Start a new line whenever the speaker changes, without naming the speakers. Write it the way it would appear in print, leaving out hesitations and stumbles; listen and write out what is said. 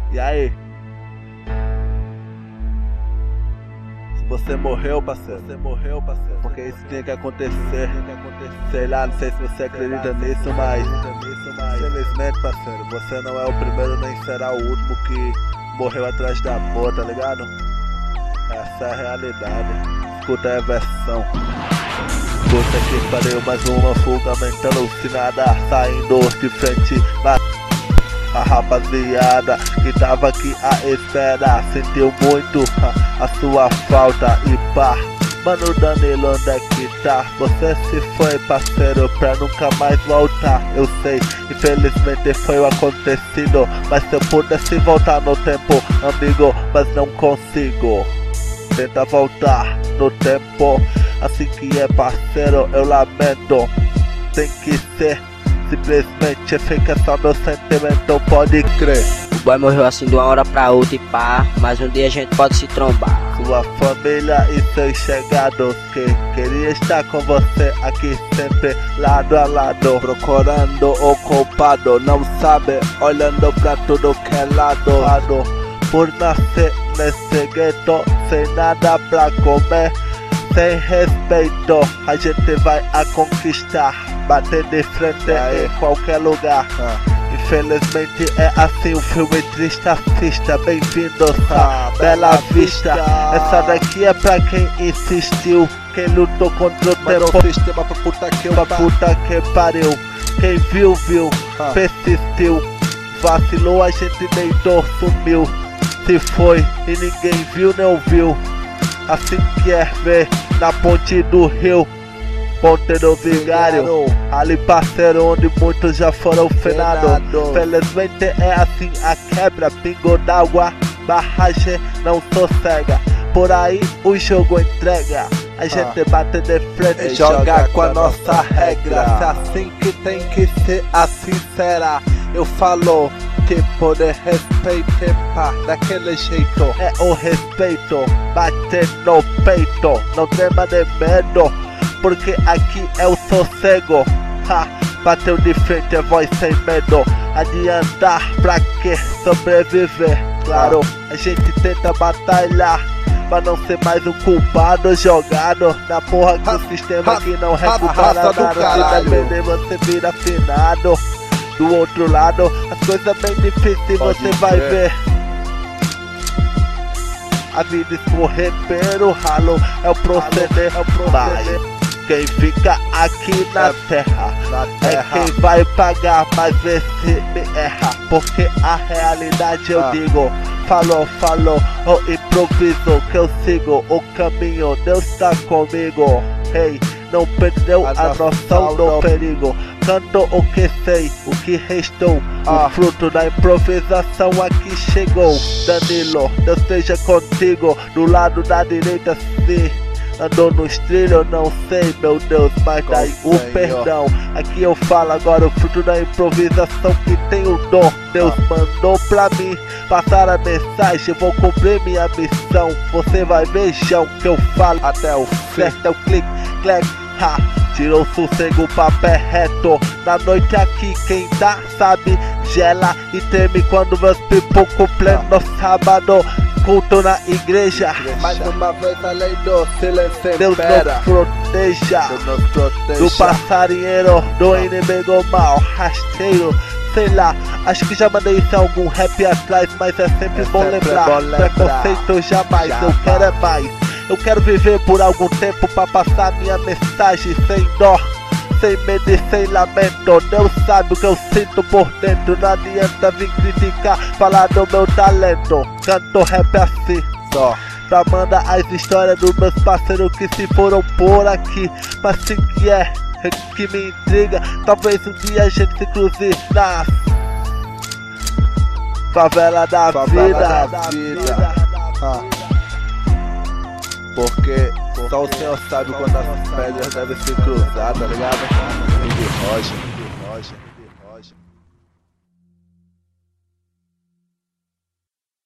E aí? Você morreu, parceiro. Porque isso tinha que acontecer. Sei lá, não sei se você acredita nisso, mas infelizmente, parceiro, você não é o primeiro nem será o último que morreu atrás da boa, tá ligado? Essa é a realidade. Escuta a versão. Puta que pariu, mais uma fuga mental alucinada, saindo de frente. A rapaziada que tava aqui à espera sentiu muito a sua falta e pá. Mano Danilo, onde é que tá? Você se foi, parceiro, pra nunca mais voltar. Eu sei, infelizmente foi o acontecido, mas se eu pudesse voltar no tempo, amigo, mas não consigo. Tenta voltar no tempo, assim que é, parceiro, eu lamento. Tem que ser, simplesmente fica só no sentimento, pode crer.
O boy morreu assim de uma hora pra outra e pá, mas um dia a gente pode se trombar.
Sua família e seus chegados que queria estar com você aqui sempre lado a lado, procurando o culpado, não sabe, olhando pra tudo que é lado. Por nascer nesse gueto, sem nada pra comer, sem respeito, a gente vai a conquistar, bater de frente em qualquer lugar. Infelizmente é assim o filme triste, assista, bem-vindos a Bela Vista. Essa daqui é pra quem insistiu, quem lutou contra o tempo, sistema pra puta que pariu. Quem viu, persistiu, vacilou, a gente deitou, sumiu. Se foi e ninguém viu nem ouviu, assim que é ver na ponte do rio, Ponte do Vigário, ali parceiro onde muitos já foram fenados. Felizmente é assim a quebra, pingo d'água, barragem não sossega. Por aí o jogo entrega, a gente bate de frente e joga com a nossa regra. Se assim que tem que ser, assim será. Eu falo tipo de respeito, pá, daquele jeito. É o respeito, bate no peito, não tema de medo, porque aqui é o sossego. Bateu de frente, é voz sem medo. Adiantar pra que sobreviver? Claro, a gente tenta batalhar pra não ser mais um culpado jogado na porra do sistema que não recupera nada. Se depender, você vira afinado. Do outro lado, as coisas bem difíceis você vai ver. A vida escorrer pelo ralo, é o proceder, Mas quem fica aqui na terra é quem vai pagar, mas vê se me erra. Porque a realidade eu digo, falou, o improviso que eu sigo o caminho, Deus tá comigo. Hey, não perdeu a noção do perigo. Canto o que sei, o que restou, o fruto da improvisação aqui chegou. Danilo, Deus esteja contigo, do lado da direita se andou nos trilhos, não sei, meu Deus, mas daí o perdão. Aqui eu falo agora o fruto da improvisação que tem o dom. Deus mandou pra mim passar a mensagem, vou cumprir minha missão. Você vai ver, João, que eu falo até o fim. Acerta o clique, clack, tirou o sossego, papel reto. Na noite aqui quem dá sabe, gela e treme quando meus pipocos pleno sábado. Culto na igreja, mais uma vez a lei do silêncio. Deus nos proteja do passarinheiro, do inimigo mal, rasteiro. Sei lá, acho que já mandei isso em algum rap atrás, mas é sempre bom lembrar. Preconceito jamais, eu quero é mais. Eu quero viver por algum tempo pra passar minha mensagem sem dó, sem medo e sem lamento. Deus sabe o que eu sinto por dentro, não adianta vir criticar, falar do meu talento. Canto rap assim, só pra mandar as histórias dos meus parceiros que se foram por aqui. Mas sim que é que me intriga, talvez um dia a gente se cruze na favela da vida. Porque só o Senhor sabe quando as pedras devem se cruzar, tá ligado? E de rocha.